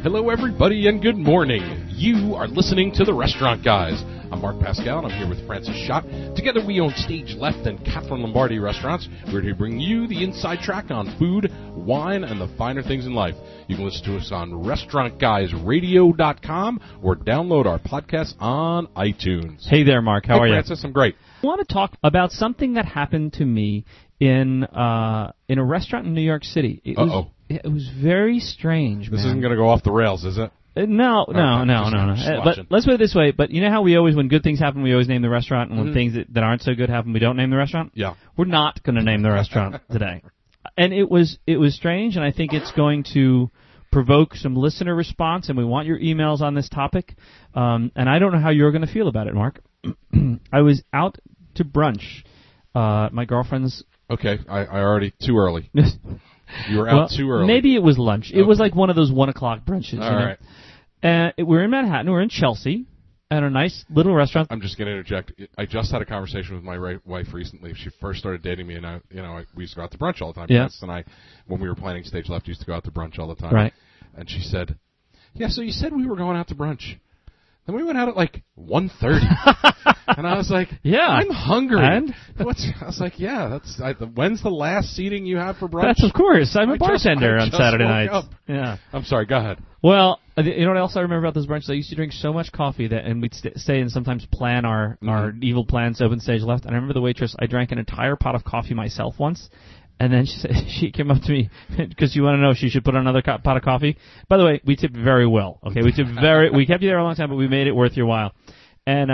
Hello, everybody, and good morning. You are listening to The Restaurant Guys. I'm Mark Pascal, and I'm here with Francis Schott. Together, we own Stage Left and Catherine Lombardi restaurants. We're here to bring you the inside track on food, wine, and the finer things in life. You can listen to us on restaurantguysradio.com or download our podcast on iTunes. Hey there, Mark. How are you? Francis, I'm great. I want to talk about something that happened to me in a restaurant in New York City. It was very strange, This man. isn't going to go off the rails, is it? No. But let's put it this way. But you know how we always, when good things happen, we always name the restaurant, and when things that aren't so good happen, we don't name the restaurant? Yeah. We're not going to name the restaurant today. And it was strange, and I think it's going to provoke some listener response, and we want your emails on this topic. And I don't know how you're going to feel about it, Mark. I was out to brunch. My girlfriend's... Okay, I already too early. You were out too early. Maybe it was lunch. It was like one of those 1 o'clock brunches. All right. We're in Manhattan. We're in Chelsea at a nice little restaurant. I'm just going to interject. I just had a conversation with my wife recently. She first started dating me, and we used to go out to brunch all the time. Yeah. Yes, and when we were planning Stage Left, used to go out to brunch all the time. Right. And she said, "Yeah, so you said we were going out to brunch. Then we went out at like 1:30." And I was like, "Yeah, I'm hungry." And I was like, "Yeah, when's the last seating you have for brunch?" That's of course. I'm a bartender I on just Saturday woke nights. up. Yeah. I'm sorry. Go ahead. Well, you know what else I remember about those brunches? I used to drink so much coffee and we'd stay and sometimes plan our evil plans to open Stage Left. And I remember the waitress. I drank an entire pot of coffee myself once. And then she came up to me because you want to know if she should put on another pot of coffee. By the way, we tipped very well. Okay, we kept you there a long time, but we made it worth your while. And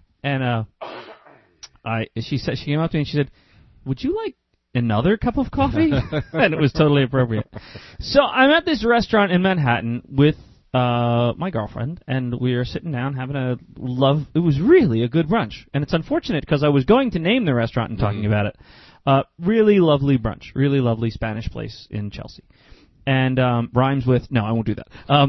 she came up to me and she said, "Would you like another cup of coffee?" And it was totally appropriate. So I'm at this restaurant in Manhattan with my girlfriend, and we are sitting down having it was really a good brunch. And it's unfortunate because I was going to name the restaurant and talking about it. Really lovely brunch, really lovely Spanish place in Chelsea, and rhymes with no, I won't do that.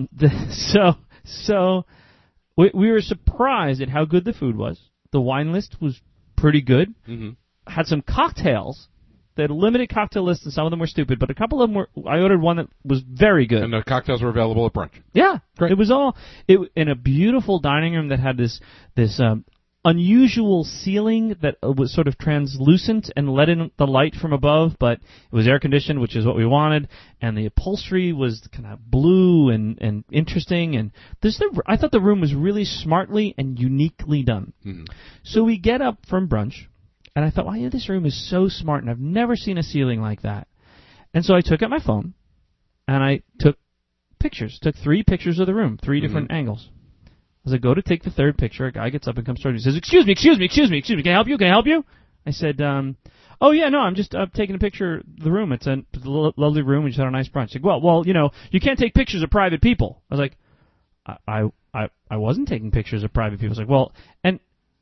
So we were surprised at how good the food was. The wine list was pretty good. Had some cocktails. They had a limited cocktail list, and some of them were stupid, but a couple of them were. I ordered one that was very good. And the cocktails were available at brunch. Yeah, great. It was all in a beautiful dining room that had this unusual ceiling that was sort of translucent and let in the light from above, but it was air conditioned, which is what we wanted, and the upholstery was kind of blue and interesting, and I thought the room was really smartly and uniquely done. So we get up from brunch, and I thought, wow, this room is so smart, and I've never seen a ceiling like that. And so I took out my phone, and I took pictures, took 3 pictures of the room, 3 different angles. As I go to take the third picture, a guy gets up and comes toward me and says, excuse me, can I help you? I said, oh yeah, no, I'm just taking a picture of the room. It's a lovely room. We just had a nice brunch. He's like, well, you can't take pictures of private people. I was like, I wasn't taking pictures of private people. I was like, well, and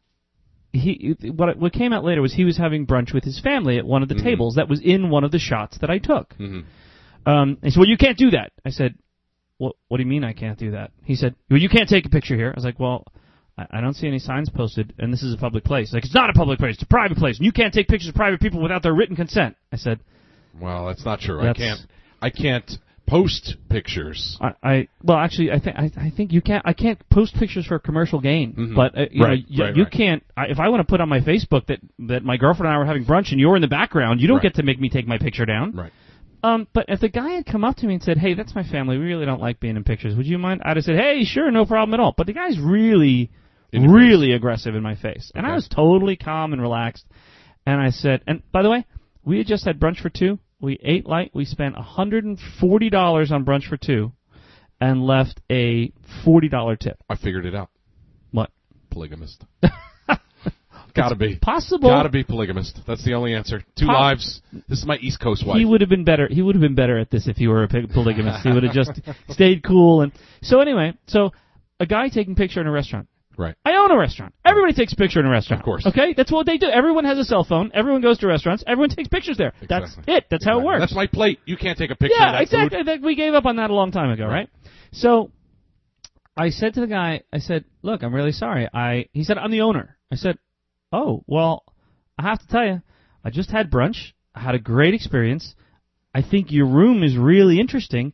what came out later was he was having brunch with his family at one of the tables that was in one of the shots that I took. He said, well, you can't do that. I said, what do you mean I can't do that? He said, well, you can't take a picture here. I was like, well, I don't see any signs posted, and this is a public place. He's like, it's not a public place. It's a private place, and you can't take pictures of private people without their written consent. I said, well, that's not true. I can't post pictures. I think you can't. I can't post pictures for commercial gain, but you can't. If I want to put on my Facebook that my girlfriend and I were having brunch and you're in the background, you don't get to make me take my picture down. Right. But if the guy had come up to me and said, hey, that's my family, we really don't like being in pictures, would you mind? I'd have said, hey, sure, no problem at all. But the guy's really aggressive in my face. And I was totally calm and relaxed. And I said, and by the way, we had just had brunch for 2. We ate light. We spent $140 on brunch for 2 and left a $40 tip. I figured it out. What? Polygamist. Gotta be. Possible. Gotta be polygamist. That's the only answer. 2 lives. This is my East Coast wife. He would have been better. He would have been better at this if he were a polygamist. He would have just stayed cool. And so anyway, a guy taking a picture in a restaurant. Right. I own a restaurant. Everybody takes a picture in a restaurant. Of course. Okay? That's what they do. Everyone has a cell phone. Everyone goes to restaurants. Everyone takes pictures there. Exactly. That's it. That's how it works. That's my plate. You can't take a picture of that exactly. food. We gave up on that a long time ago, right? So I said to the guy, look, I'm really sorry. He said, I'm the owner. I said, oh, well, I have to tell you, I just had brunch. I had a great experience. I think your room is really interesting,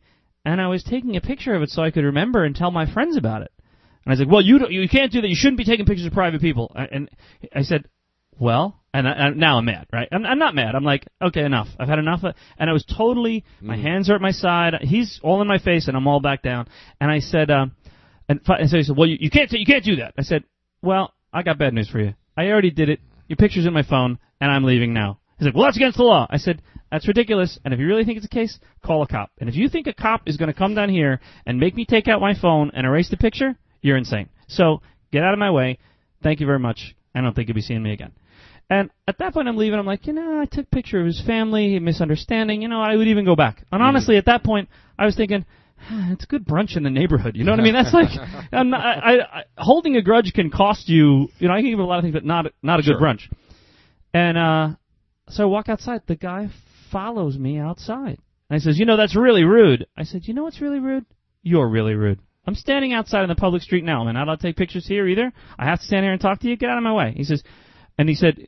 and I was taking a picture of it so I could remember and tell my friends about it. And I was like, well, you can't do that. You shouldn't be taking pictures of private people. And I said, well, and now I'm mad, right? I'm not mad. I'm like, okay, enough. I've had enough. And I was totally, my hands are at my side. He's all in my face, and I'm all back down. And I said, and so he said, well, you can't do that. I said, well, I got bad news for you. I already did it. Your picture's in my phone, and I'm leaving now. He's like, well, that's against the law. I said, that's ridiculous, and if you really think it's a case, call a cop. And if you think a cop is going to come down here and make me take out my phone and erase the picture, you're insane. So get out of my way. Thank you very much. I don't think you'll be seeing me again. And at that point, I'm leaving. I'm like, I took a picture of his family, misunderstanding. I would even go back. And honestly, at that point, I was thinking, it's a good brunch in the neighborhood. You know what I mean? That's like, holding a grudge can cost you. I can give a lot of things, but not a good brunch. And so I walk outside. The guy follows me outside. And he says, that's really rude. I said, you know what's really rude? You're really rude. I'm standing outside on the public street now. I'm not allowed to take pictures here either. I have to stand here and talk to you. Get out of my way. He said, I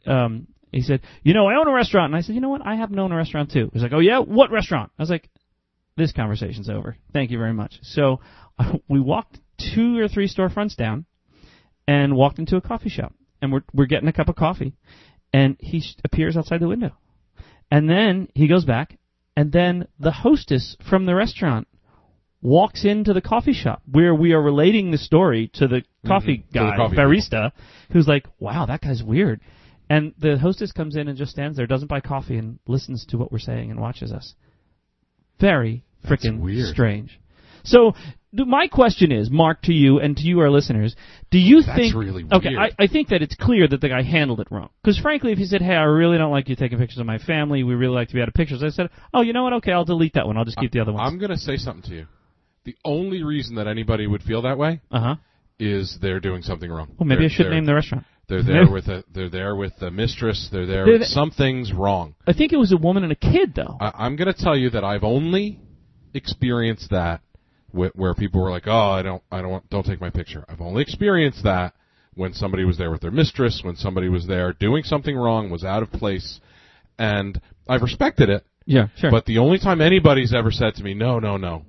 own a restaurant. And I said, you know what? I happen to own a restaurant too. He's like, oh yeah? What restaurant? I was like, this conversation's over. Thank you very much. So we walked 2 or 3 storefronts down and walked into a coffee shop. And we're getting a cup of coffee. And he appears outside the window. And then he goes back. And then the hostess from the restaurant walks into the coffee shop where we are relating the story to the coffee guy, barista, who's like, wow, that guy's weird. And the hostess comes in and just stands there, doesn't buy coffee, and listens to what we're saying and watches us. Very freaking strange. So my question is, Mark, to you and to you, our listeners, do you think... That's really weird. Okay, I think that it's clear that the guy handled it wrong. Because frankly, if he said, hey, I really don't like you taking pictures of my family, we really like to be out of pictures, I said, oh, you know what, okay, I'll delete that one. I'll just keep the other ones. I'm going to say something to you. The only reason that anybody would feel that way is they're doing something wrong. Well, maybe I should name the restaurant. They're there with the mistress. They're there. Something's wrong. I think it was a woman and a kid, though. I'm going to tell you that I've only experienced that where people were like, "Oh, don't take my picture." I've only experienced that when somebody was there with their mistress, when somebody was there doing something wrong, was out of place, and I've respected it. Yeah, sure. But the only time anybody's ever said to me, "No,"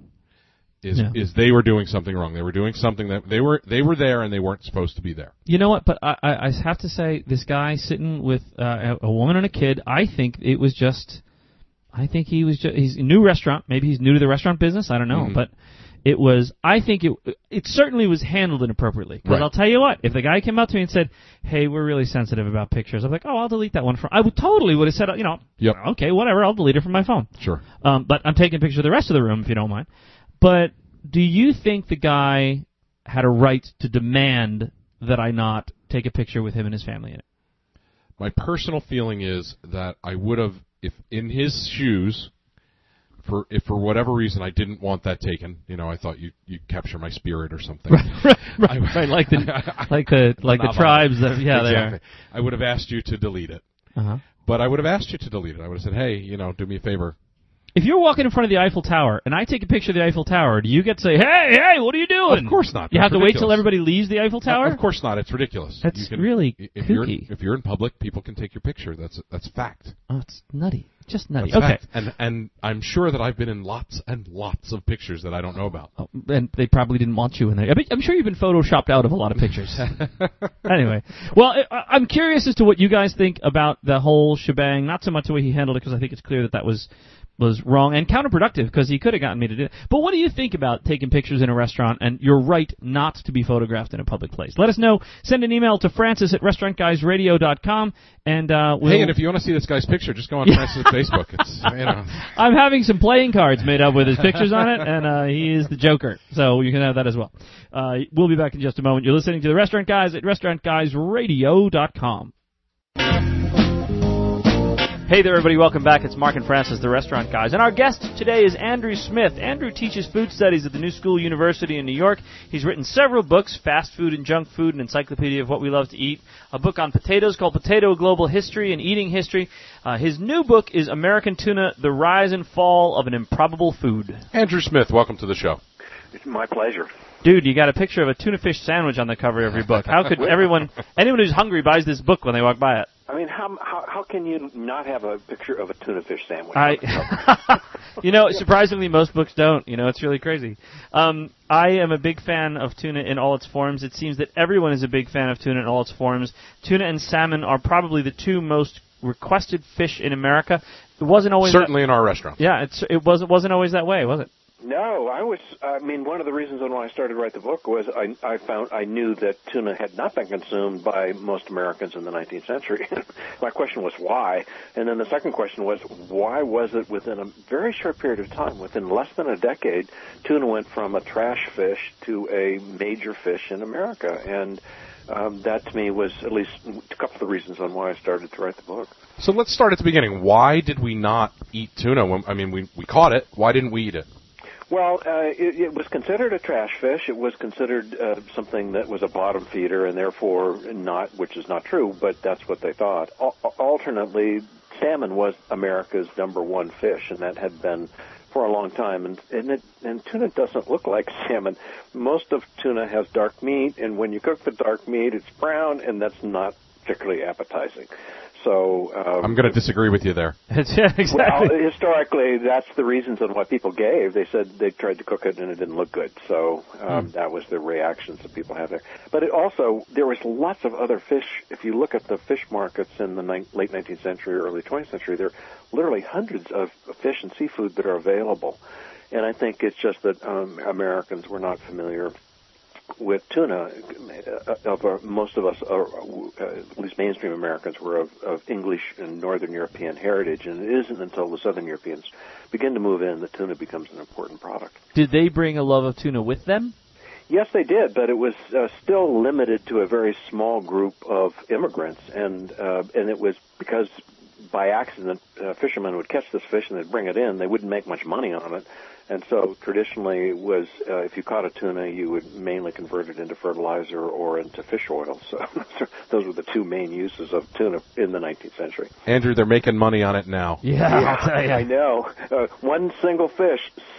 is they were doing something wrong. They were doing something that they were there and they weren't supposed to be there. You know what? But I have to say, this guy sitting with a woman and a kid, I think he was just he's a new restaurant. Maybe he's new to the restaurant business. I don't know. But I think it certainly was handled inappropriately. Because I'll tell you what, if the guy came up to me and said, hey, we're really sensitive about pictures, I'm like, oh, I'll delete that one. I would have said, okay, whatever, I'll delete it from my phone. Sure. But I'm taking a picture of the rest of the room, if you don't mind. But do you think the guy had a right to demand that I not take a picture with him and his family in it? My personal feeling is that I would have, if in his shoes, if for whatever reason I didn't want that taken, I thought you'd capture my spirit or something. Right, like the tribes that, yeah, exactly. They are. I would have asked you to delete it. But I would have asked you to delete it. I would have said, hey, do me a favor. If you're walking in front of the Eiffel Tower and I take a picture of the Eiffel Tower, do you get to say, hey, what are you doing? Of course not. You have to wait till everybody leaves the Eiffel Tower? Of course not. It's ridiculous. That's really kooky. If you're in public, people can take your picture. That's fact. Oh, it's nutty. Just nutty. That's okay. Fact. And I'm sure that I've been in lots and lots of pictures that I don't know about. Oh, and they probably didn't want you in there. I'm sure you've been photoshopped out of a lot of pictures. Anyway. Well, I'm curious as to what you guys think about the whole shebang. Not so much the way he handled it, because I think it's clear that was wrong and counterproductive, because he could have gotten me to do it. But what do you think about taking pictures in a restaurant and your right not to be photographed in a public place? Let us know. Send an email to francis@restaurantguysradio.com. And hey, and if you want to see this guy's picture, just go on Francis' Facebook. It's, I'm having some playing cards made up with his pictures on it, and he is the Joker. So you can have that as well. We'll be back in just a moment. You're listening to The Restaurant Guys at restaurantguysradio.com. Hey there, everybody. Welcome back. It's Mark and Francis, the Restaurant Guys. And our guest today is Andrew Smith. Andrew teaches food studies at the New School University in New York. He's written several books, Fast Food and Junk Food, an Encyclopedia of What We Love to Eat, a book on potatoes called Potato Global History and Eating History. His new book is American Tuna, The Rise and Fall of an Improbable Food. Andrew Smith, welcome to the show. It's my pleasure. Dude, you got a picture of a tuna fish sandwich on the cover of your book. How could anyone who's hungry buys this book when they walk by it? I mean, how can you not have a picture of a tuna fish sandwich? Surprisingly, most books don't. It's really crazy. I am a big fan of tuna in all its forms. It seems that everyone is a big fan of tuna in all its forms. Tuna and salmon are probably the two most requested fish in America. It wasn't always certainly in our restaurants. Yeah, it wasn't always that way, was it? No, one of the reasons when I started to write the book was I knew that tuna had not been consumed by most Americans in the 19th century. My question was why, and then the second question was why was it within a very short period of time, within less than a decade, tuna went from a trash fish to a major fish in America, and that to me was at least a couple of the reasons on why I started to write the book. So let's start at the beginning. Why did we not eat tuna? We caught it. Why didn't we eat it? Well, it was considered a trash fish. It was considered something that was a bottom feeder, and therefore not, which is not true, but that's what they thought. Alternately, salmon was America's number one fish, and that had been for a long time. And tuna doesn't look like salmon. Most of tuna has dark meat, and when you cook the dark meat, it's brown, and that's not particularly appetizing. So I'm going to disagree with you there. Yeah, exactly. Well, historically, that's the reasons on what people gave. They said they tried to cook it and it didn't look good. So that was the reactions that people had there. But there was lots of other fish. If you look at the fish markets in the late 19th century, early 20th century, there are literally hundreds of fish and seafood that are available. And I think it's just that Americans were not familiar with tuna. Most of us, at least mainstream Americans, were of English and Northern European heritage, and it isn't until the Southern Europeans begin to move in that tuna becomes an important product. Did they bring a love of tuna with them? Yes, they did, but it was still limited to a very small group of immigrants, and it was because by accident fishermen would catch this fish and they'd bring it in. They wouldn't make much money on it. And so traditionally it was, if you caught a tuna, you would mainly convert it into fertilizer or into fish oil. So those were the two main uses of tuna in the 19th century. Andrew, they're making money on it now. Yeah, I'll tell you. I know. One single fish,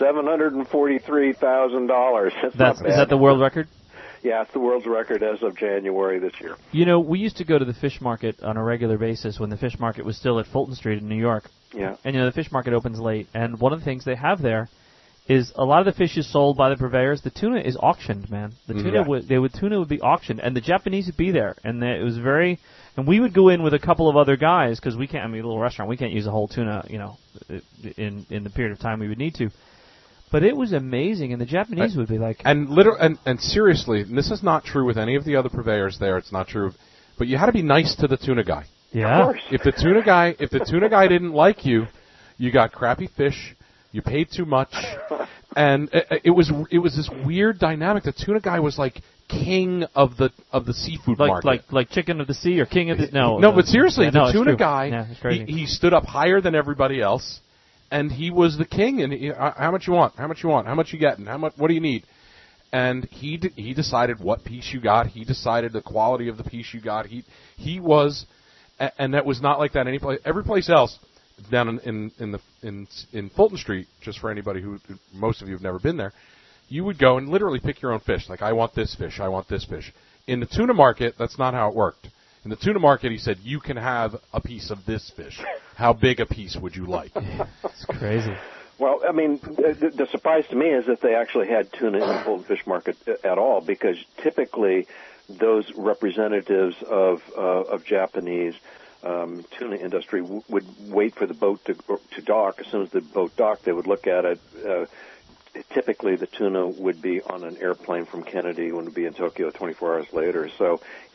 $743,000. Is that the world record? Yeah, it's the world's record as of January this year. We used to go to the fish market on a regular basis when the fish market was still at Fulton Street in New York. Yeah. And, the fish market opens late. And one of the things they have there is a lot of the fish is sold by the purveyors. The tuna is auctioned, man. The tuna tuna would be auctioned, and the Japanese would be there. And it was very, and we would go in with a couple of other guys because we can't. A little restaurant, we can't use a whole tuna, in the period of time we would need to. But it was amazing, and the Japanese would be like, and seriously, and this is not true with any of the other purveyors there. It's not true, but you had to be nice to the tuna guy. Yeah. Of course. If the tuna guy didn't like you, you got crappy fish. You paid too much, and it was this weird dynamic. The tuna guy was like king of the seafood market, like chicken of the sea or king of the but seriously, the tuna guy, it's crazy. He stood up higher than everybody else, and he was the king. And how much you want? How much you want? How much you getting? What do you need? And he decided what piece you got. He decided the quality of the piece you got. He was, and that was not like that every place else. Down in Fulton Street, just for anybody who most of you have never been there, you would go and literally pick your own fish. Like, I want this fish, I want this fish. In the tuna market, that's not how it worked. In the tuna market, he said, you can have a piece of this fish. How big a piece would you like? It's crazy. Well, the surprise to me is that they actually had tuna in the Fulton Fish Market at all, because typically those representatives of Japanese tuna industry would wait for the boat to dock. As soon as the boat docked, they would look at it. Typically, the tuna would be on an airplane from Kennedy and would be in Tokyo 24 hours later. So,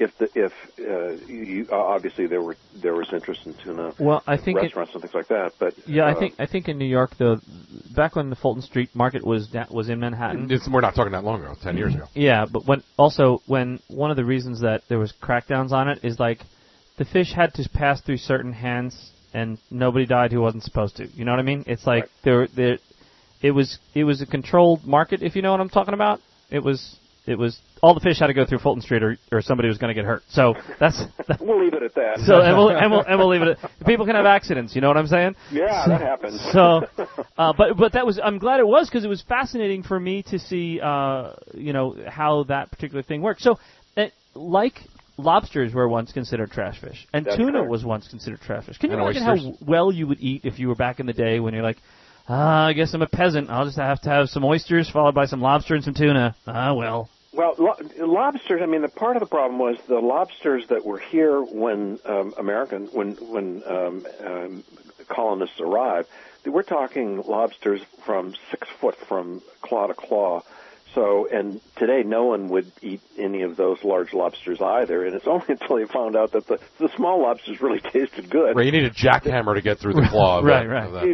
obviously there was interest in tuna. Well, I think restaurants and things like that. But yeah, I think in New York, though, back when the Fulton Street Market was in Manhattan. We're not talking that long ago, 10 years ago. Yeah, but when one of the reasons that there was crackdowns on it is like the fish had to pass through certain hands, and nobody died who wasn't supposed to. You know what I mean? It's like right. It was a controlled market, if you know what I'm talking about. It was all the fish had to go through Fulton Street, or somebody was going to get hurt. So that's we'll leave it at that. So and we'll leave it at people can have accidents. You know what I'm saying? Yeah, that happens. So, but that was, I'm glad it was, because it was fascinating for me to see how that particular thing worked. So, like lobsters were once considered trash fish, and That's tuna correct. was once considered trash fish. Can you imagine oysters. how well you would eat if you were back in the day when you're like, I guess I'm a peasant. I'll just have to have some oysters followed by some lobster and some tuna. Well. Well, lobsters. I mean, the part of the problem was the lobsters that were here when colonists arrived. We're talking lobsters from 6 foot from claw to claw. So, and today no one would eat any of those large lobsters either. And it's only until they found out that the small lobsters really tasted good. Right, you need a jackhammer to get through the claw. Right. Of that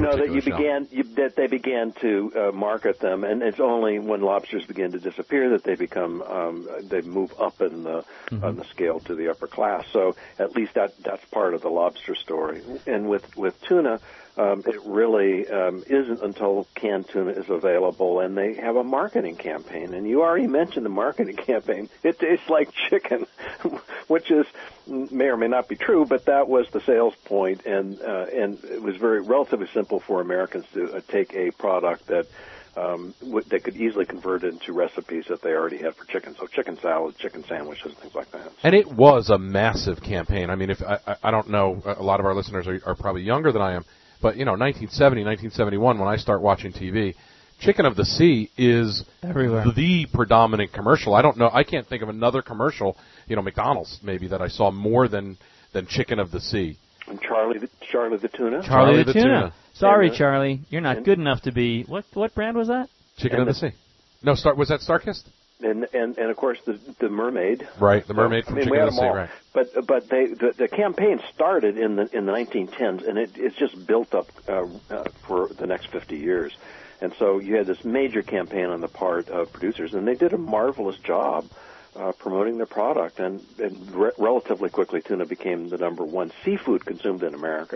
that they began to market them, and it's only when lobsters began to disappear that they become they move up in the on the scale to the upper class. So at least that's part of the lobster story. And with tuna. It really isn't until canned tuna is available, and they have a marketing campaign. And you already mentioned the marketing campaign. It tastes like chicken, which is may or may not be true, but that was the sales point, and it was relatively simple for Americans to take a product that they could easily convert into recipes that they already had for chicken. So chicken salad, chicken sandwiches, things like that. And it was a massive campaign. I mean, if I don't know, a lot of our listeners are probably younger than I am. But, 1970, 1971, when I start watching TV, Chicken of the Sea is everywhere. The predominant commercial. I don't know. I can't think of another commercial, McDonald's maybe, that I saw more than Chicken of the Sea. And Charlie the Tuna? Charlie the Tuna. Sorry, Charlie. You're not good enough to be... What brand was that? Chicken of the Sea. No, was that Starkist? And of course the mermaid. Right, the mermaid from Chicken of the Sea, right. But the campaign started in the 1910s, and it's just built up for the next 50 years. And so you had this major campaign on the part of producers, and they did a marvelous job promoting their product, and relatively quickly tuna became the number one seafood consumed in America.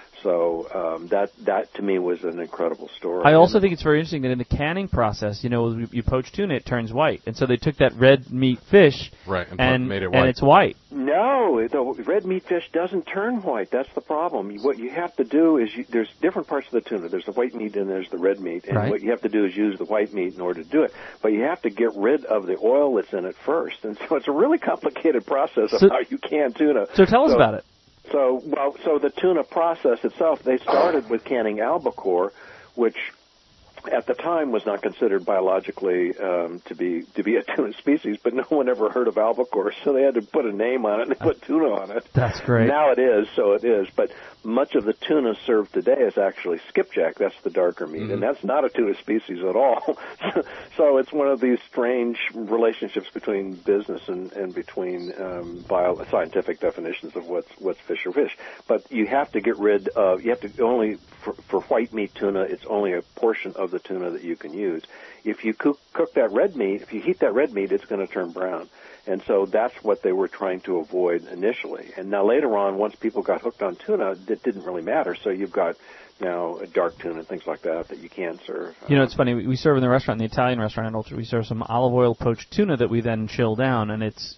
So that to me was an incredible story. I also think it's very interesting that in the canning process, you poach tuna, it turns white, and so they took that red meat fish, right, and made it white. And it's white. No, the red meat fish doesn't turn white. That's the problem. What you have to do is there's different parts of the tuna. There's the white meat and there's the red meat, and what you have to do is use the white meat in order to do it. But you have to get rid of the oil that's in it first, and so it's a really complicated process of how you can tuna. So tell us about it. So the tuna process itself, they started with canning albacore, which at the time was not considered biologically to be a tuna species, but no one ever heard of albacore, so they had to put a name on it, and they put tuna on it. That's great. Now it is, so it is, but much of the tuna served today is actually skipjack. That's the darker meat, and that's not a tuna species at all. So it's one of these strange relationships between business and between scientific definitions of what's fish or fish. But you have to get rid of, only for white meat tuna, it's only a portion of the tuna that you can use. If you cook that red meat, if you heat that red meat, it's going to turn brown. And so that's what they were trying to avoid initially. And now later on, once people got hooked on tuna, it didn't really matter. So you've got now dark tuna and things like that you can serve. It's funny. We serve in the restaurant, in the Italian restaurant in Ultra, we serve some olive oil poached tuna that we then chill down. And it's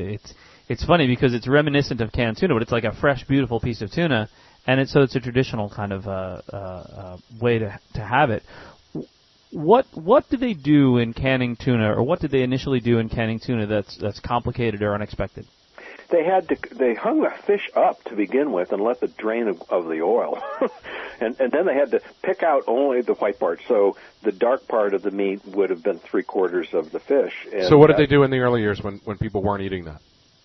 funny because it's reminiscent of canned tuna, but it's like a fresh, beautiful piece of tuna. And it's a traditional kind of way to have it. What do they do in canning tuna, or what did they initially do in canning tuna that's complicated or unexpected? They hung the fish up to begin with and let it drain of the oil, and then they had to pick out only the white part. So the dark part of the meat would have been 3/4 of the fish. And so what did they do in the early years when people weren't eating that?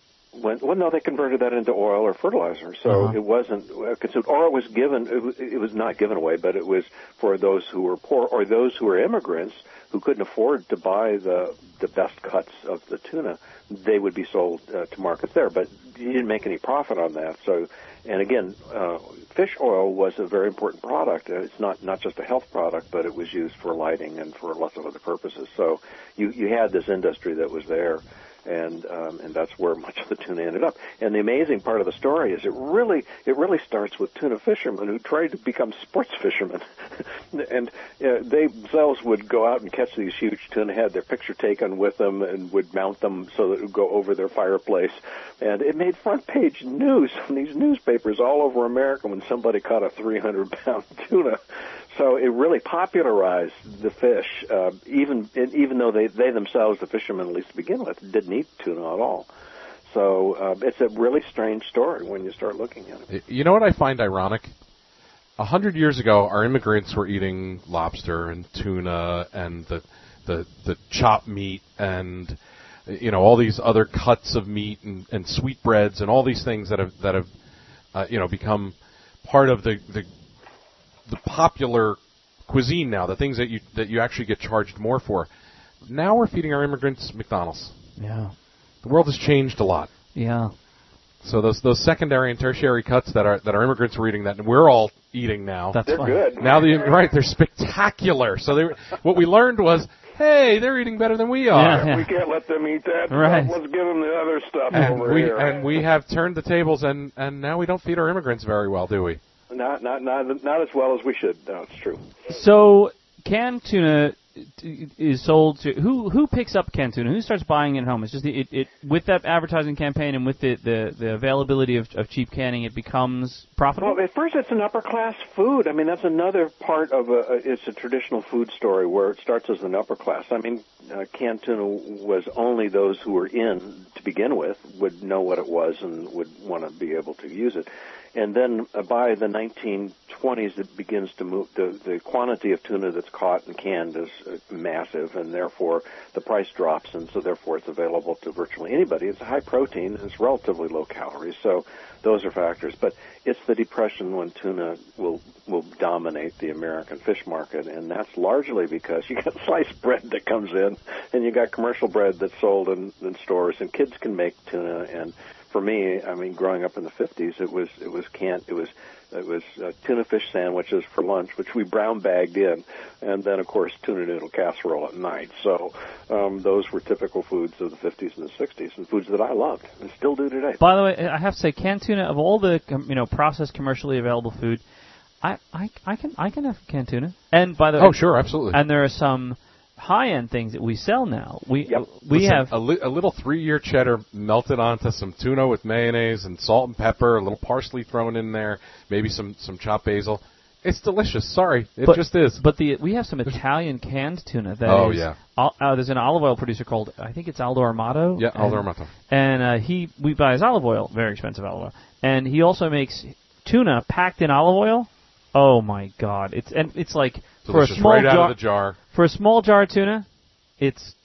No, they converted that into oil or fertilizer. So it wasn't consumed, or it was given. It was not given away, but it was for those who were poor or those who were immigrants who couldn't afford to buy the best cuts of the tuna. They would be sold to markets there, but you didn't make any profit on that. So, and again, fish oil was a very important product. It's not just a health product, but it was used for lighting and for lots of other purposes. So you had this industry that was there. And that's where much of the tuna ended up. And the amazing part of the story is it really starts with tuna fishermen who tried to become sports fishermen, and they themselves would go out and catch these huge tuna, had their picture taken with them, and would mount them so that it would go over their fireplace. And it made front page news in these newspapers all over America when somebody caught a 300-pound tuna. So it really popularized the fish, even though they themselves, the fishermen at least to begin with, didn't eat tuna at all. So it's a really strange story when you start looking at it. You know what I find ironic? 100 years ago, our immigrants were eating lobster and tuna and the chopped meat and all these other cuts of meat and sweetbreads and all these things that have become part of the popular cuisine now. The things that you actually get charged more for. Now we're feeding our immigrants McDonald's. Yeah. The world has changed a lot. Yeah. So those secondary and tertiary cuts that our immigrants were eating, that we're all eating now. They're good. Now they're spectacular. So what we learned was, hey, they're eating better than we are. Yeah. We can't let them eat that. Right. Let's give them the other stuff over here. And we have turned the tables, and now we don't feed our immigrants very well, do we? Not as well as we should. No, it's true. So canned tuna is sold to who picks up canned tuna? Who starts buying it at home? It's just it with that advertising campaign and with the availability of cheap canning, it becomes profitable. Well, at first it's an upper class food. I mean, that's another part of it's a traditional food story where it starts as an upper class. I mean, canned tuna was only those who were in to begin with would know what it was and would want to be able to use it. And then by the 1920s, it begins to move. The quantity of tuna that's caught and canned is massive, and therefore the price drops, and so therefore it's available to virtually anybody. It's high protein, and it's relatively low calories, so those are factors. But it's the Depression when tuna will dominate the American fish market, and that's largely because you got sliced bread that comes in, and you got commercial bread that's sold in stores, and kids can make tuna. And for me, I mean, growing up in the 50s, it was tuna fish sandwiches for lunch, which we brown bagged in, and then of course tuna noodle casserole at night. So those were typical foods of the 50s and the 60s, and foods that I loved and still do today. By the way, I have to say, canned tuna, of all the processed commercially available food, I can have canned tuna. And by the way, sure, absolutely. And there are some high-end things that we sell now. We Listen, have a little 3-year cheddar melted onto some tuna with mayonnaise and salt and pepper, a little parsley thrown in there, maybe some chopped basil. It's delicious. Sorry, it just is. But we have some Italian canned tuna. There's an olive oil producer called, I think it's Aldo Armato. Yeah, Aldo Armato. And we buy his olive oil, very expensive olive oil, and he also makes tuna packed in olive oil. Oh my God! It's like delicious, for a small right out of the jar. For a small jar of tuna, it's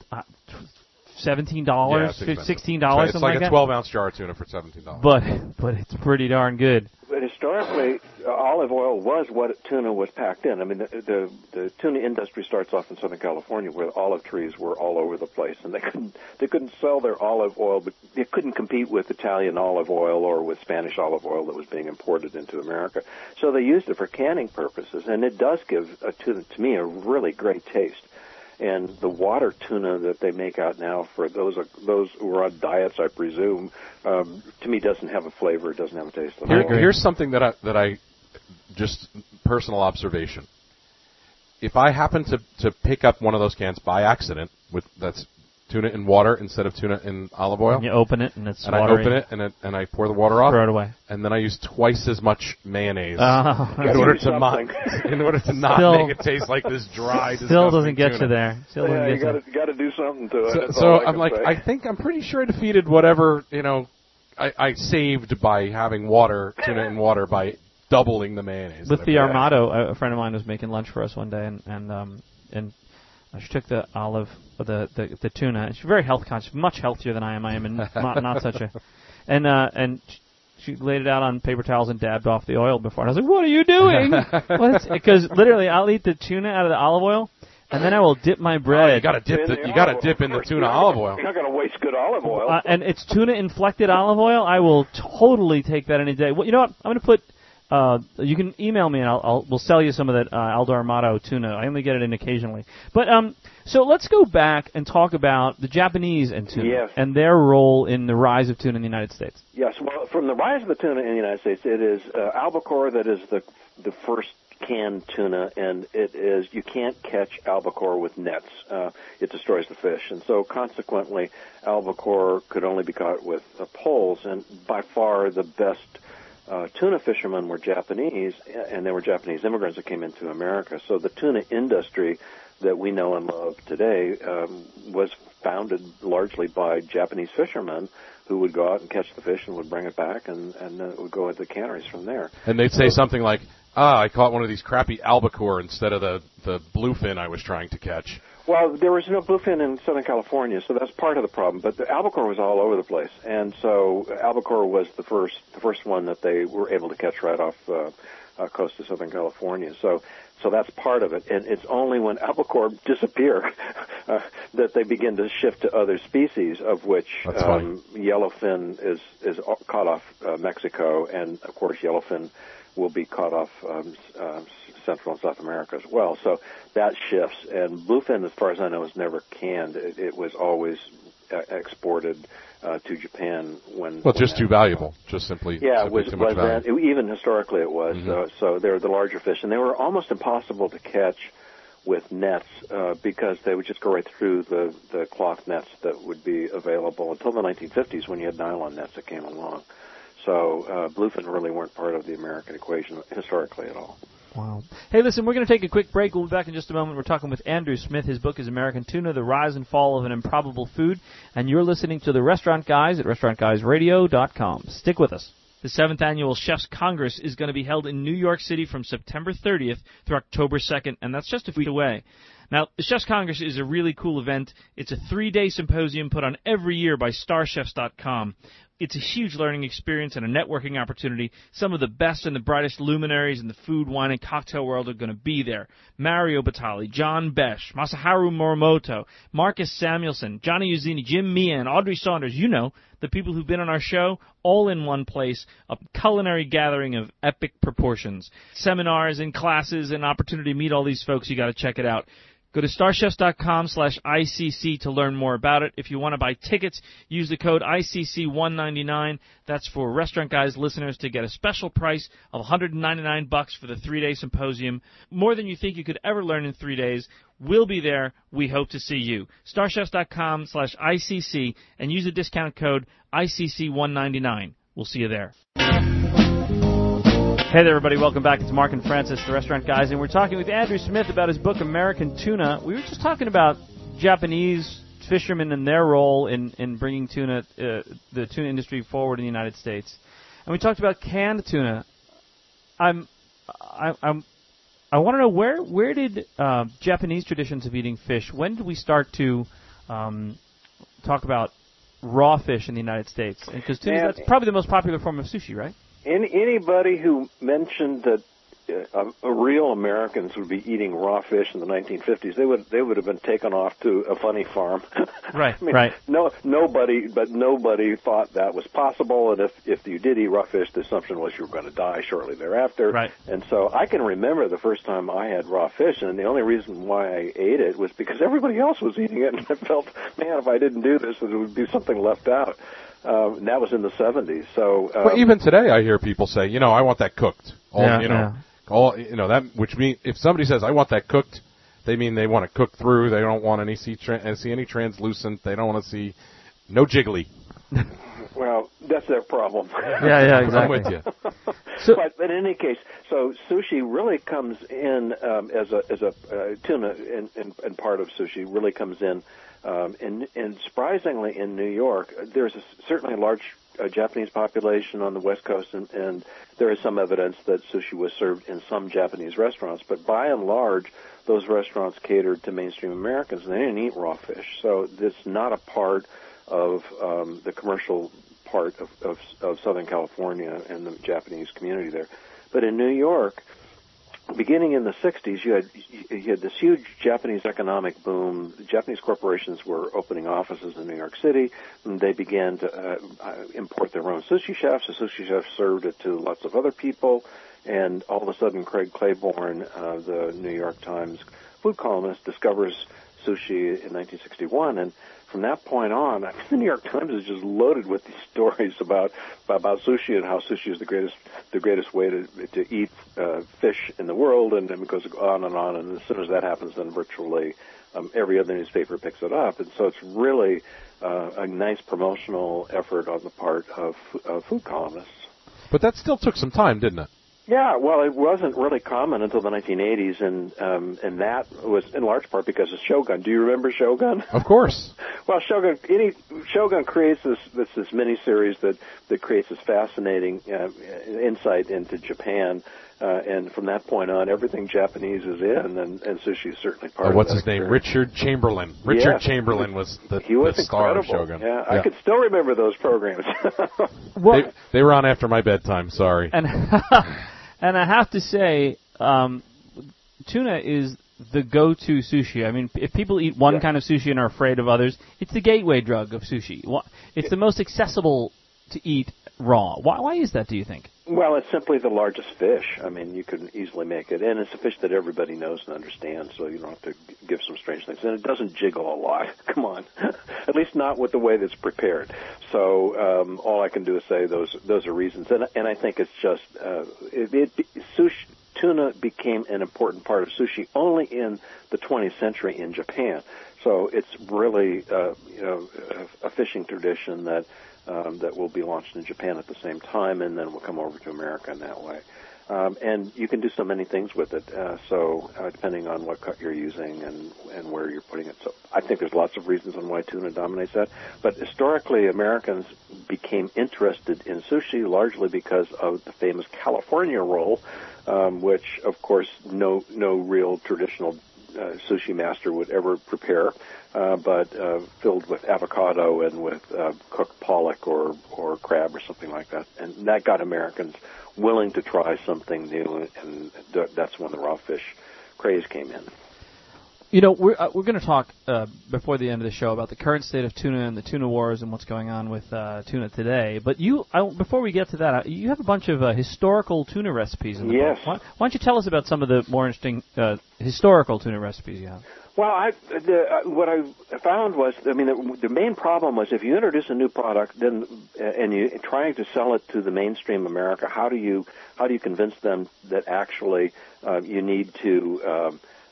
$17, $16, it's something like that. a 12-ounce jar of tuna for $17. But it's pretty darn good. But historically, olive oil was what tuna was packed in. I mean, the tuna industry starts off in Southern California, where olive trees were all over the place, and they couldn't sell their olive oil, but they couldn't compete with Italian olive oil or with Spanish olive oil that was being imported into America. So they used it for canning purposes, and it does give to me a really great taste. And the water tuna that they make out now for those who are on diets, I presume, to me doesn't have a flavor. It doesn't have a taste. Here's something that I just personal observation. If I happen to pick up one of those cans by accident that's tuna in water instead of tuna in olive oil, and you open it and it's and watery. I open it and I pour the water off, throw it away, and then I use twice as much mayonnaise in order to not make it taste like this dry. Still doesn't get tuna. you there. You got to do something to it. So I'm like, I think I'm pretty sure I defeated whatever I saved by having tuna in water by doubling the mayonnaise. With the Armato, a friend of mine was making lunch for us one day, and she took the the tuna. She's very health conscious, much healthier than I am. I am not such a, and she laid it out on paper towels and dabbed off the oil before. And I was like, "What are you doing?" Because literally, I'll eat the tuna out of the olive oil, and then I will dip my bread. You got to dip in the tuna olive oil. You're not going to waste good olive oil. And it's tuna inflected olive oil. I will totally take that any day. Well, you know what? I'm going to put. You can email me and we'll sell you some of that Aldo Armato tuna. I only get it in occasionally. But so let's go back and talk about the Japanese and tuna and their role in the rise of tuna in the United States. Yes, well, from the rise of the tuna in the United States, it is albacore that is the first canned tuna, and it is you can't catch albacore with nets. It destroys the fish, and so consequently, albacore could only be caught with poles, and by far the best tuna fishermen were Japanese, and they were Japanese immigrants that came into America. So the tuna industry that we know and love today was founded largely by Japanese fishermen who would go out and catch the fish and would bring it back, and then it would go into the canneries from there. And they'd say something like, I caught one of these crappy albacore instead of the bluefin I was trying to catch. Well, there was no bluefin in Southern California, so that's part of the problem. But the albacore was all over the place, and so albacore was the first one that they were able to catch right off coast of Southern California. So that's part of it, and it's only when albacore disappear that they begin to shift to other species, of which yellowfin is caught off Mexico, and of course yellowfin will be caught off Central and South America as well. So that shifts, and bluefin, as far as I know, is never canned. It was always exported to Japan too valuable, just simply. Yeah, simply it was too much value. even historically it was. Mm-hmm. So they're the larger fish, and they were almost impossible to catch with nets because they would just go right through the cloth nets that would be available until the 1950s when you had nylon nets that came along. So bluefin really weren't part of the American equation historically at all. Wow. Hey, listen, we're going to take a quick break. We'll be back in just a moment. We're talking with Andrew Smith. His book is American Tuna, The Rise and Fall of an Improbable Food. And you're listening to The Restaurant Guys at restaurantguysradio.com. Stick with us. The 7th Annual Chefs Congress is going to be held in New York City from September 30th through October 2nd, and that's just a week away. Now, the Chefs Congress is a really cool event. It's a 3-day symposium put on every year by StarChefs.com. It's a huge learning experience and a networking opportunity. Some of the best and the brightest luminaries in the food, wine, and cocktail world are going to be there. Mario Batali, John Besh, Masaharu Morimoto, Marcus Samuelson, Johnny Uzzini, Jim Meehan, Audrey Saunders, the people who've been on our show, all in one place, a culinary gathering of epic proportions. Seminars and classes and opportunity to meet all these folks. You got to check it out. Go to starchefs.com/ICC to learn more about it. If you want to buy tickets, use the code ICC199. That's for Restaurant Guys listeners to get a special price of $199 for the 3-day symposium. More than you think you could ever learn in 3 days. We'll be there. We hope to see you. starchefs.com/ICC and use the discount code ICC199. We'll see you there. Hey there, everybody. Welcome back. It's Mark and Francis, the Restaurant Guys, and we're talking with Andrew Smith about his book, American Tuna. We were just talking about Japanese fishermen and their role in bringing the tuna industry forward in the United States. And we talked about canned tuna. I want to know where did Japanese traditions of eating fish, when did we start to talk about raw fish in the United States? Because that's probably the most popular form of sushi, right? Anybody who mentioned that real Americans would be eating raw fish in the 1950s, they would have been taken off to a funny farm. Right, I mean, right. Nobody thought that was possible, and if you did eat raw fish, the assumption was you were going to die shortly thereafter. Right. And so I can remember the first time I had raw fish, and the only reason why I ate it was because everybody else was eating it, and I felt, man, if I didn't do this, there would be something left out. And that was in the 70s. So, well, even today, I hear people say, I want that cooked. That, which means if somebody says I want that cooked, they mean they want to cook through. They don't want see any translucent. They don't want to see no jiggly. Well, that's their problem. Yeah, exactly. I'm with you. But in any case, so sushi really comes in as a tuna, and part of sushi really comes in. And surprisingly, in New York, there's certainly a large Japanese population on the West Coast, and there is some evidence that sushi was served in some Japanese restaurants. But by and large, those restaurants catered to mainstream Americans, and they didn't eat raw fish. So it's not a part of the commercial part of Southern California and the Japanese community there. But in New York, beginning in the 60s, you had this huge Japanese economic boom. Japanese corporations were opening offices in New York City, and they began to import their own sushi chefs. The sushi chefs served it to lots of other people, and all of a sudden Craig Claiborne, the New York Times food columnist, discovers sushi in 1961, and from that point on, the New York Times is just loaded with these stories about sushi and how sushi is the greatest way to eat fish in the world, and then it goes on, and as soon as that happens, then virtually every other newspaper picks it up, and so it's really a nice promotional effort on the part of food columnists. But that still took some time, didn't it? Yeah, well, it wasn't really common until the 1980s, and that was in large part because of Shogun. Do you remember Shogun? Of course. Well, Shogun creates this miniseries that creates this fascinating insight into Japan, and from that point on, everything Japanese is in, and sushi is certainly part of what's that his name? experience. Richard Chamberlain. Richard Chamberlain was the star of Shogun. Yeah, I could still remember those programs. Well, they were on after my bedtime. Sorry. And and I have to say, tuna is the go-to sushi. I mean, if people eat one kind of sushi and are afraid of others, it's the gateway drug of sushi. It's the most accessible to eat raw. Why is that, do you think? Well, it's simply the largest fish. I mean, you can easily make it. And it's a fish that everybody knows and understands, so you don't have to give some strange things. And it doesn't jiggle a lot. Come on. At least not with the way that's prepared. So all I can do is say those are reasons. And I think it's just sushi. Tuna became an important part of sushi only in the 20th century in Japan. So it's really a fishing tradition that will be launched in Japan at the same time, and then will come over to America in that way. And you can do so many things with it, depending on what cut you're using and where you're putting it. So I think there's lots of reasons on why tuna dominates that. But historically, Americans became interested in sushi largely because of the famous California roll, which, of course, no real traditional sushi master would ever prepare, but filled with avocado and with cooked pollock or crab or something like that. And that got Americans willing to try something new, and that's when the raw fish craze came in. You know, we're going to talk before the end of the show about the current state of tuna and the tuna wars and what's going on with tuna today. But before we get to that, you have a bunch of historical tuna recipes in the book. Why don't you tell us about some of the more interesting historical tuna recipes you have? Well, what I found was, the main problem was if you introduce a new product, then and you're trying to sell it to the mainstream America, how do you convince them that actually you need to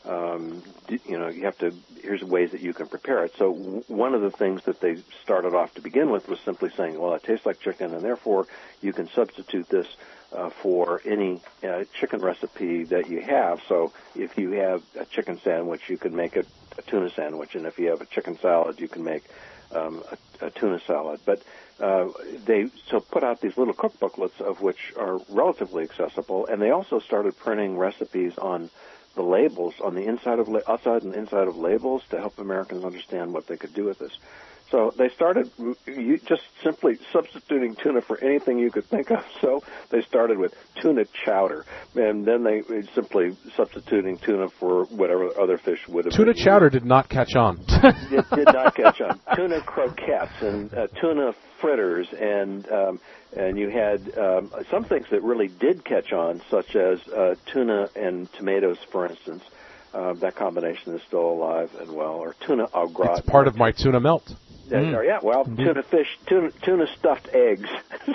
you have to, here's ways that you can prepare it. So one of the things that they started off to begin with was simply saying, well, it tastes like chicken, and therefore you can substitute this for any chicken recipe that you have. So if you have a chicken sandwich, you can make it a tuna sandwich, and if you have a chicken salad, you can make a tuna salad. But they put out these little cookbooklets of which are relatively accessible, and they also started printing recipes on the labels, on the outside and inside of labels, to help Americans understand what they could do with this. So they started just simply substituting tuna for anything you could think of. So they started with tuna chowder, and then they simply substituting tuna for whatever other fish would have been. Tuna chowder did not catch on. It did not catch on. Tuna croquettes and tuna fritters, and you had some things that really did catch on, such as tuna and tomatoes, for instance. That combination is still alive and well. Or tuna au gratin. It's part of my tuna melt. Yeah, well, tuna fish, tuna stuffed eggs.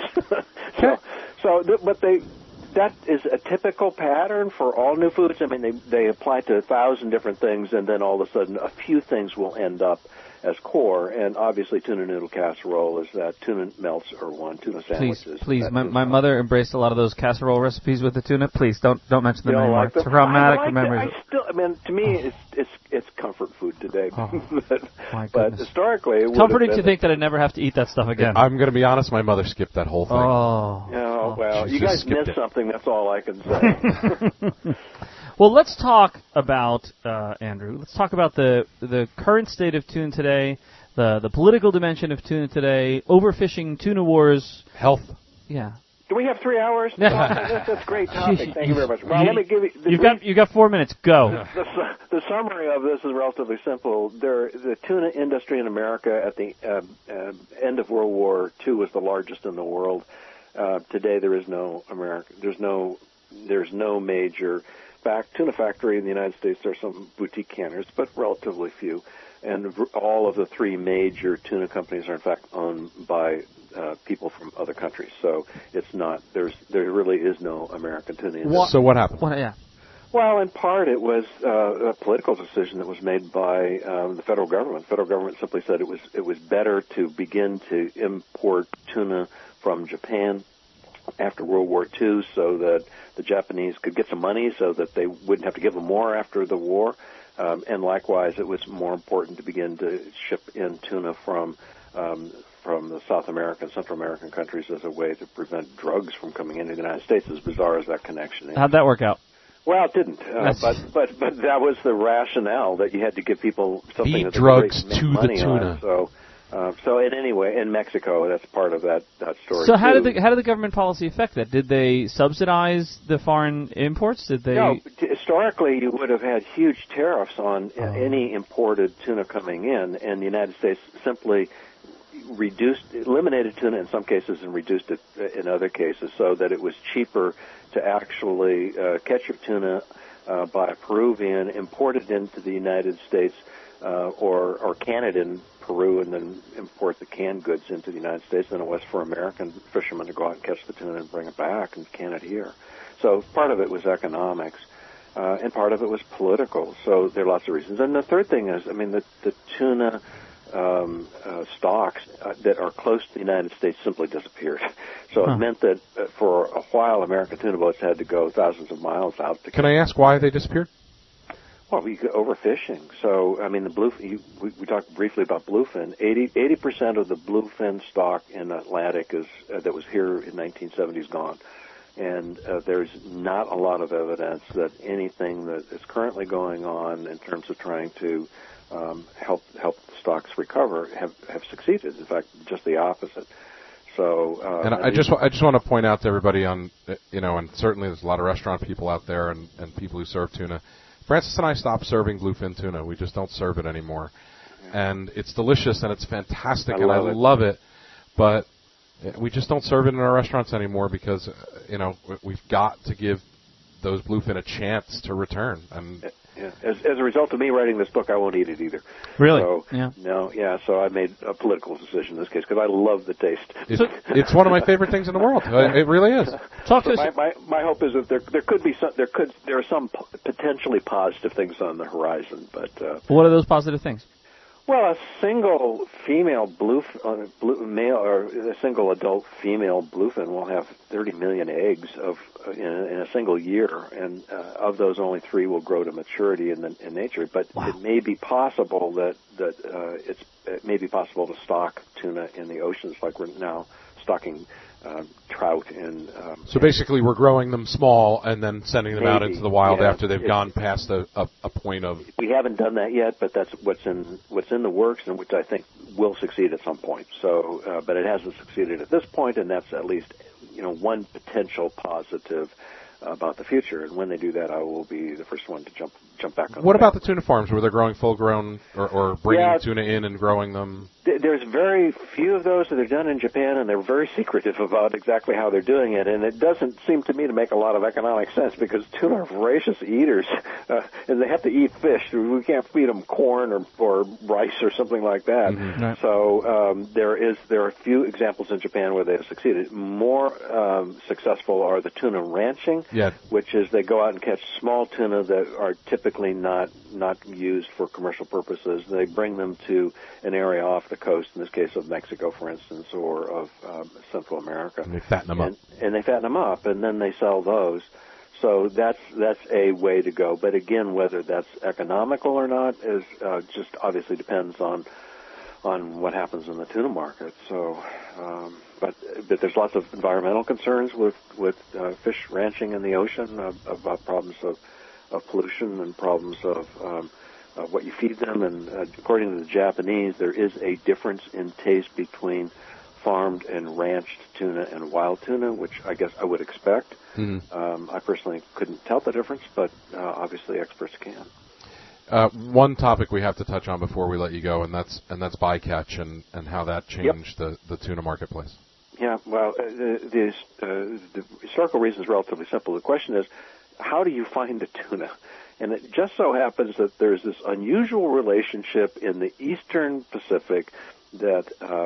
That is a typical pattern for all new foods. I mean, they apply to 1,000 different things, and then all of a sudden a few things will end up as core. And obviously, tuna noodle casserole is that. Tuna melts are one. Tuna sandwiches. Please. My mother embraced a lot of those casserole recipes with the tuna. Please don't mention them anymore. It's traumatic memories. To me, it's comfort food today. But historically, it's comforting to think that I'd never have to eat that stuff again. I'm going to be honest. My mother skipped that whole thing. Oh, well, you guys missed something. That's all I can say. Well, let's talk about Andrew. Let's talk about the current state of tuna today, the political dimension of tuna today, overfishing, tuna wars, health. Yeah. Do we have 3 hours? That's a great topic. Thank you very much. Well, let me give you. You've got 4 minutes. Go. The summary of this is relatively simple. The tuna industry in America at the end of World War II was the largest in the world. Today, there is no America. There's no major tuna factory in the United States. There are some boutique canners, but relatively few. And all of the 3 major tuna companies are, in fact, owned by people from other countries. So it's not. There really is no American tuna industry. So what happened? Well, in part, it was a political decision that was made by the federal government. The federal government simply said it was better to begin to import tuna from Japan after World War II so that the Japanese could get some money so that they wouldn't have to give them more after the war. And likewise, it was more important to begin to ship in tuna from the South American, Central American countries as a way to prevent drugs from coming into the United States, as bizarre as that connection is. How'd that work out? Well, it didn't. But that was the rationale, that you had to give people something Feed that drugs they to make money the tuna. on. So in any way, in Mexico, that's part of that story. So how too. did the government policy affect that? Did they subsidize the foreign imports? Did they? No, historically, you would have had huge tariffs on any imported tuna coming in, and the United States simply eliminated tuna in some cases and reduced it in other cases, so that it was cheaper to actually catch your tuna by a Peruvian, import it into the United States, or can it in Peru and then import the canned goods into the United States than it was for American fishermen to go out and catch the tuna and bring it back and can it here. So part of it was economics, and part of it was political. So there are lots of reasons. And the third thing is, the tuna stocks that are close to the United States simply disappeared. So it meant that for a while, American tuna boats had to go thousands of miles out. Can I ask why they disappeared? Well, overfishing. So, we talked briefly about bluefin. 80% of the bluefin stock in the Atlantic that was here in 1970 is gone. And there's not a lot of evidence that anything that is currently going on in terms of trying to help the stocks recover have succeeded. In fact, just the opposite. So, and I just want to point out to everybody and certainly there's a lot of restaurant people out there and people who serve tuna. Francis and I stopped serving bluefin tuna. We just don't serve it anymore. Yeah. And it's delicious and it's fantastic I love it. But we just don't serve it in our restaurants anymore because, we've got to give those bluefin a chance to return. And As a result of me writing this book, I won't eat it either. Really? So, so I made a political decision in this case because I love the taste. It's one of my favorite things in the world. It really is. Talk to us. My hope is that there are some potentially positive things on the horizon, but what are those positive things? Well, a single female male or a single adult female bluefin will have 30 million eggs in a single year, and of those, only 3 will grow to maturity in nature. But it may be possible that it may be possible to stock tuna in the oceans, like we're now stocking trout and. So basically, we're growing them small and then sending them out into the wild after they've gone past a point of. We haven't done that yet, but that's what's in the works, and which I think will succeed at some point. So, but it hasn't succeeded at this point, and that's at least one potential positive about the future. And when they do that, I will be the first one to jump back on. What about the tuna farms where they're growing full-grown or bringing tuna in and growing them? There's very few of those that are done in Japan, and they're very secretive about exactly how they're doing it. And it doesn't seem to me to make a lot of economic sense because tuna are voracious eaters, and they have to eat fish. We can't feed them corn or rice or something like that. Mm-hmm. Right. So there are a few examples in Japan where they have succeeded. More successful are the tuna ranching, which is they go out and catch small tuna that are typically not used for commercial purposes. They bring them to an area off the coast, in this case of Mexico, for instance, or of Central America. And they fatten them up. And they fatten them up, and then they sell those. So that's a way to go. But again, whether that's economical or not is just obviously depends on what happens in the tuna market. So, but there's lots of environmental concerns with fish ranching in the ocean about problems of pollution and problems of what you feed them. And according to the Japanese, there is a difference in taste between farmed and ranched tuna and wild tuna, which I guess I would expect. Mm-hmm. I personally couldn't tell the difference, but obviously experts can. One topic we have to touch on before we let you go, and that's bycatch and how that changed the tuna marketplace. Yeah, well, the historical reason is relatively simple. The question is, how do you find the tuna? And it just so happens that there's this unusual relationship in the eastern Pacific that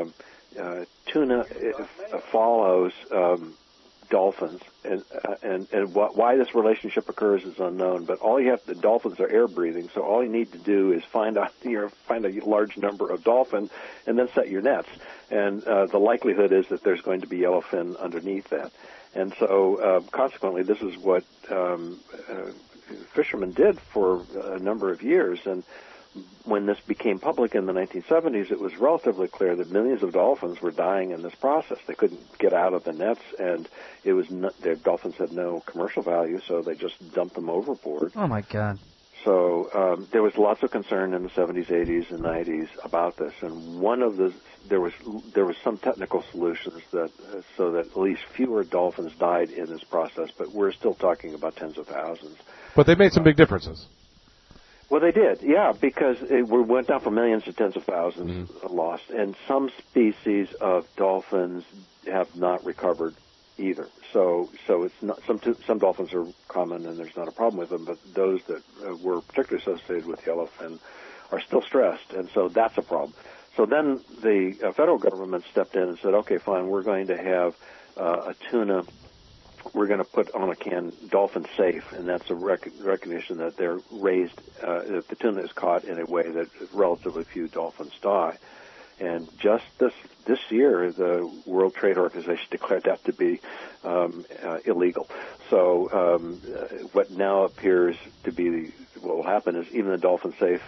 tuna follows dolphins, and why this relationship occurs is unknown. But the dolphins are air breathing, so all you need to do is find a large number of dolphins, and then set your nets. And the likelihood is that there's going to be yellowfin underneath that. And so, consequently, this is what fishermen did for a number of years. And when this became public in the 1970s, it was relatively clear that millions of dolphins were dying in this process. They couldn't get out of the nets, and it was the dolphins had no commercial value, so they just dumped them overboard. Oh my God! So there was lots of concern in the 70s, 80s, and 90s about this, and there was some technical solutions that so that at least fewer dolphins died in this process, but we're still talking about tens of thousands. But they made some big differences. Well, they did, yeah, because it went down from millions to tens of thousands lost, and some species of dolphins have not recovered either. So it's not some dolphins are common and there's not a problem with them, but those that were particularly associated with yellowfin are still stressed, and so that's a problem. So then the federal government stepped in and said, okay, fine, we're going to have a tuna. We're going to put on a can dolphin safe, and that's a recognition that they're raised, that the tuna is caught in a way that relatively few dolphins die. And just this year, the World Trade Organization declared that to be illegal. So what now appears to be what will happen is even the dolphin safe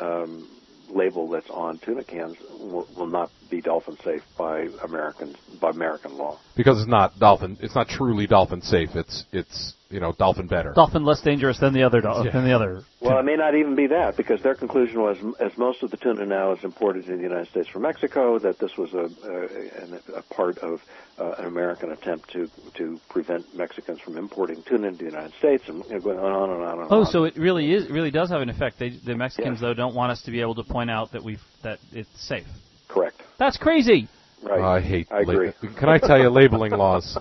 label that's on tuna cans will not be dolphin safe by American law. Because it's not truly dolphin safe. It's dolphin better. Dolphin less dangerous than the other than the other. Well, it may not even be that, because their conclusion was, as most of the tuna now is imported in the United States from Mexico, that this was a part of an American attempt to prevent Mexicans from importing tuna into the United States, and going on and on and on. Oh, so it really does have an effect. The Mexicans, though, don't want us to be able to point out that it's safe. Correct. That's crazy. Right. I agree. Can I tell you, labeling laws?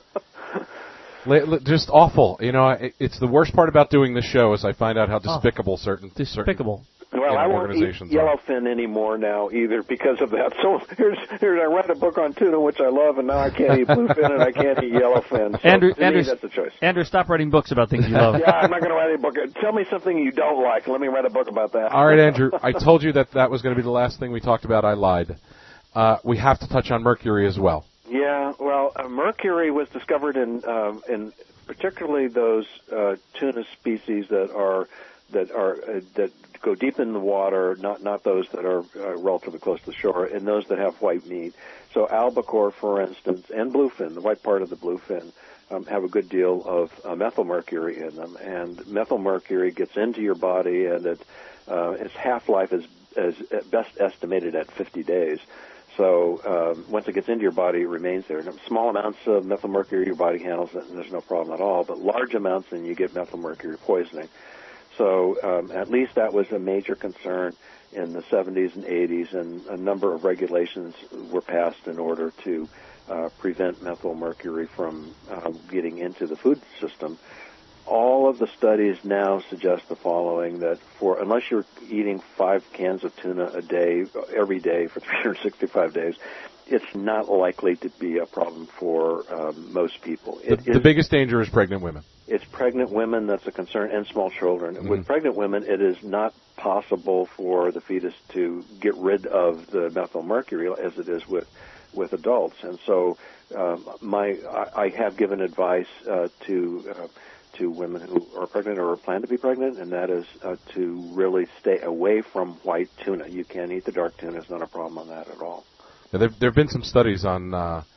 Just awful. It's the worst part about doing this show is I find out how despicable certain Well, I won't eat organizations yellowfin anymore now either because of that. So here's I read a book on tuna which I love, and now I can't eat bluefin and I can't eat yellowfin. So Andrew, that's a choice. Andrew, stop writing books about things you love. Yeah, I'm not going to write any book. Tell me something you don't like. Let me write a book about that. All right, Andrew. I told you that was going to be the last thing we talked about. I lied. We have to touch on mercury as well. Yeah, well, mercury was discovered in particularly those tuna species that go deep in the water, not those that are relatively close to the shore, and those that have white meat. So albacore, for instance, and bluefin, the white part of the bluefin, have a good deal of methylmercury in them, and methylmercury gets into your body, and its half-life is at best estimated at 50 days. So once it gets into your body, it remains there. And small amounts of methylmercury, your body handles it, and there's no problem at all. But large amounts, and you get methylmercury poisoning. So at least that was a major concern in the 70s and 80s, and a number of regulations were passed in order to prevent methylmercury from getting into the food system. All of the studies now suggest the following, that unless you're eating 5 cans of tuna a day, every day for 365 days, it's not likely to be a problem for most people. The biggest danger is pregnant women. It's pregnant women that's a concern, and small children. Mm-hmm. With pregnant women, it is not possible for the fetus to get rid of the methylmercury as it is with adults. And so I have given advice to women who are pregnant or plan to be pregnant, and that is to really stay away from white tuna. You can eat the dark tuna; it's not a problem on that at all. Now, there have been some studies on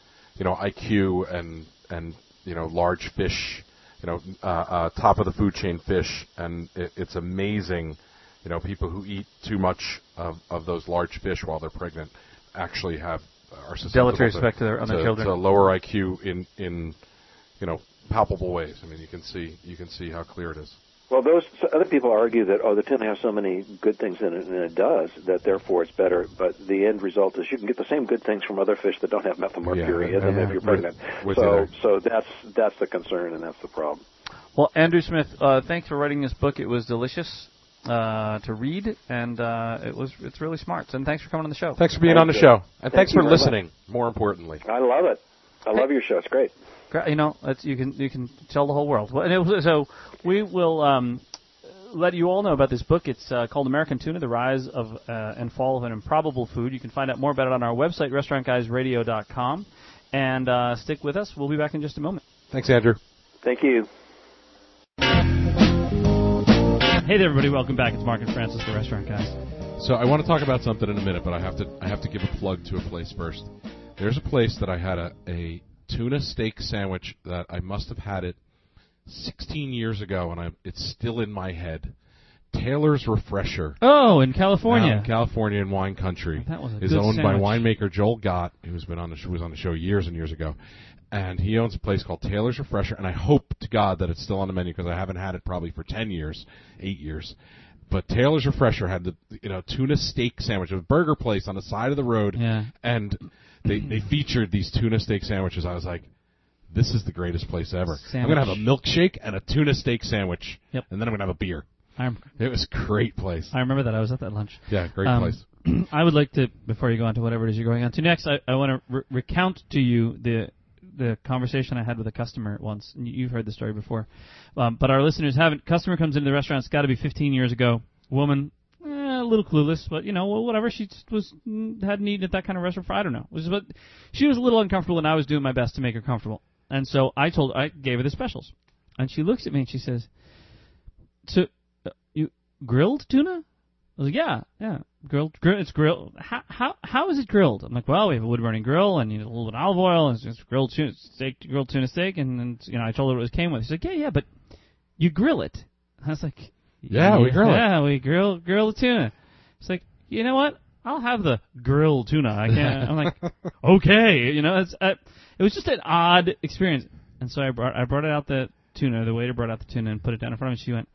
IQ and large fish, top of the food chain fish, and it's amazing. People who eat too much of those large fish while they're pregnant actually are susceptible deleterious effect on their children. To lower IQ in palpable ways. I mean, you can see how clear it is. Well, other people argue that, the tuna has so many good things in it, and it does, that therefore it's better. But the end result is you can get the same good things from other fish that don't have methylmercury in them if you're pregnant. So that's the concern, and that's the problem. Well, Andrew Smith, thanks for writing this book. It was delicious to read, and it's really smart. And thanks for coming on the show. Thanks for being on the show, and thanks for listening. More importantly, I love it. I love your show. It's great. You can tell the whole world. So we will let you all know about this book. It's called American Tuna: The Rise of and Fall of an Improbable Food. You can find out more about it on our website, restaurantguysradio.com. And stick with us. We'll be back in just a moment. Thanks, Andrew. Thank you. Hey there, everybody. Welcome back. It's Mark and Francis, the Restaurant Guys. So I want to talk about something in a minute, but I have to give a plug to a place first. There's a place that I had a tuna steak sandwich that I must have had it 16 years ago, and it's still in my head. Taylor's Refresher. Oh, in California. In California in wine country. That was a is good owned sandwich. by winemaker Joel Gott, who's been on was on the show years and years ago. And he owns a place called Taylor's Refresher, and I hope to God that it's still on the menu because I haven't had it probably for 8 years. But Taylor's Refresher had the tuna steak sandwich, a burger place on the side of the road, and they featured these tuna steak sandwiches. I was like, this is the greatest place ever. I'm going to have a milkshake and a tuna steak sandwich, and then I'm going to have a beer. It was a great place. I remember that. I was at that lunch. Yeah, great place. I would like to, before you go on to whatever it is you're going on to next, I want to recount to you the conversation I had with a customer once. You've heard the story before, but our listeners haven't. Customer comes into the restaurant. It's got to be 15 years ago. Woman, a little clueless, but whatever. She hadn't eaten at that kind of restaurant for I don't know. But she was a little uncomfortable, and I was doing my best to make her comfortable. And so I gave her the specials, and she looks at me and she says, "So, you grilled tuna?" I was like, "Yeah, grilled. It's grilled. How is it grilled?" I'm like, "Well, we have a wood burning grill and a little bit of olive oil and it's grilled tuna steak, and I told her what it came with." She's like, "Yeah, but you grill it." I was like, "Yeah, we grill it. Yeah, we grill the tuna." It's like, you know what? I'll have the grilled tuna. I can't. I'm like, okay, it was just an odd experience. And so I brought out the tuna. The waiter brought out the tuna and put it down in front of me. She went,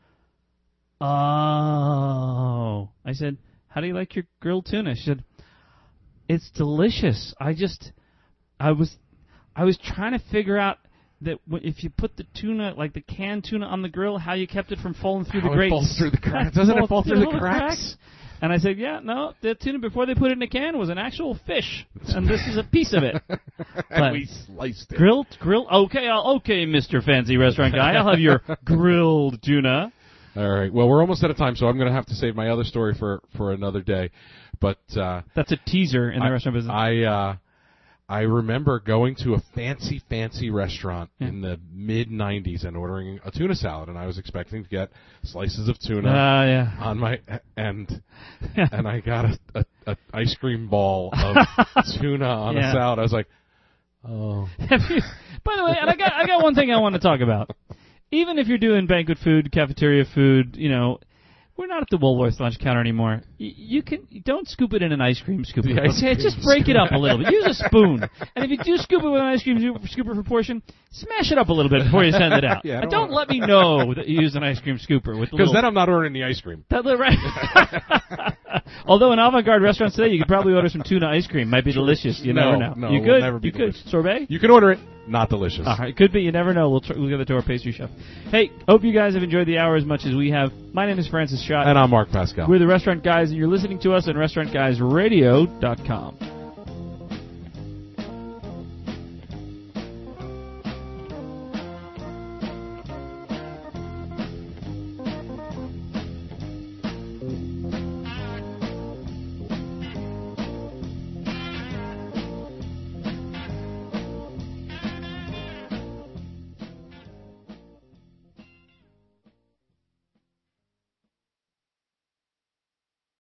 "Oh." I said, "How do you like your grilled tuna?" She said, "It's delicious. I was trying to figure out that if you put the tuna, like the canned tuna on the grill, how you kept it from falling through the grates." It falls through the cracks. Doesn't it fall through the cracks? And I said, "Yeah, no, the tuna before they put it in a can was an actual fish, and this is a piece of it." And we sliced it. Grilled. Okay, Mr. Fancy Restaurant Guy, I'll have your grilled tuna. All right. Well, we're almost out of time, so I'm going to have to save my other story for another day. But that's a teaser in the restaurant business. I remember going to a fancy restaurant in the mid-'90s and ordering a tuna salad, and I was expecting to get slices of tuna on my and I got a ice cream ball of tuna on a salad. I was like, oh. By the way, and I got one thing I want to talk about. Even if you're doing banquet food, cafeteria food, we're not at the Woolworths lunch counter anymore. Don't scoop it in an ice cream scooper. Okay, just break it up a little bit. Use a spoon. And if you do scoop it with an ice cream scooper for portion, smash it up a little bit before you send it out. And don't let me know that you use an ice cream scooper. Because then I'm not ordering the ice cream. Right. Although in avant-garde restaurants today, you could probably order some tuna ice cream. Might be delicious. You never know. No, you could. Never be delicious. Sorbet? You can order it. Not delicious. All right, it could be. You never know. We'll give it to our pastry chef. Hey, hope you guys have enjoyed the hour as much as we have. My name is Francis Schott. And I'm Mark Pascal. We're the Restaurant Guys, and you're listening to us on RestaurantGuysRadio.com.